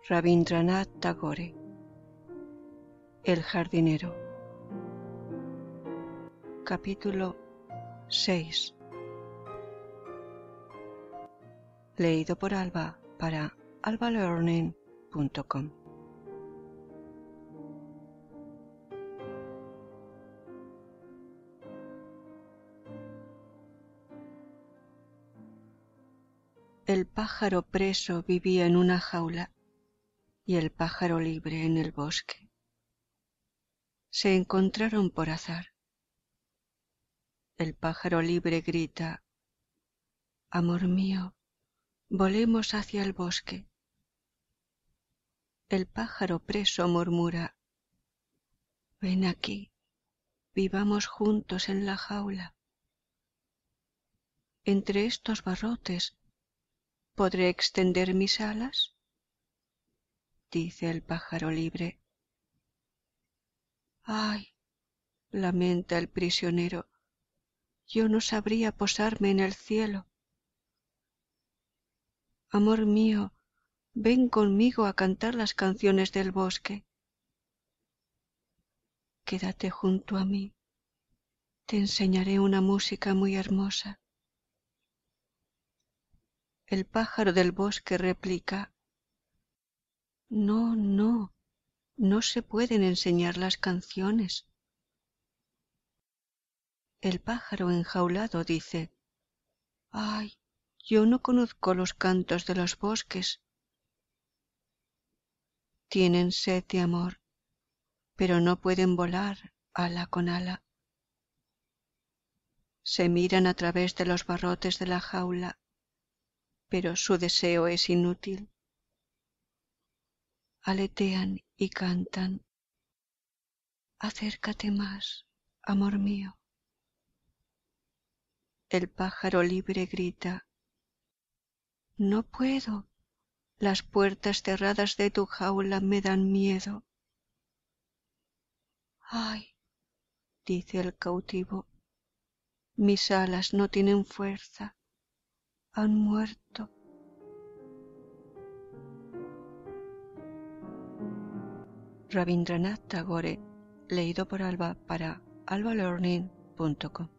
Rabindranath Tagore. El jardinero. Capítulo 6. Leído por Alba para albalearning.com. El pájaro preso vivía en una jaula y el pájaro libre en el bosque. Se encontraron por azar. El pájaro libre grita: «Amor mío, volemos hacia el bosque». El pájaro preso murmura: «Ven aquí, vivamos juntos en la jaula. Entre estos barrotes, ¿podré extender mis alas?», dice el pájaro libre. «Ay», lamenta el prisionero, «yo no sabría posarme en el cielo». «Amor mío, ven conmigo a cantar las canciones del bosque». «Quédate junto a mí, te enseñaré una música muy hermosa». El pájaro del bosque replica: «No, no, no se pueden enseñar las canciones». El pájaro enjaulado dice: «Ay, yo no conozco los cantos de los bosques». Tienen sed de amor, pero no pueden volar ala con ala. Se miran a través de los barrotes de la jaula, pero su deseo es inútil. Aletean y cantan: «Acércate más, amor mío». El pájaro libre grita: «No puedo, las puertas cerradas de tu jaula me dan miedo». «Ay», dice el cautivo, «mis alas no tienen fuerza, han muerto». Rabindranath Tagore, leído por Alba para albalearning.com.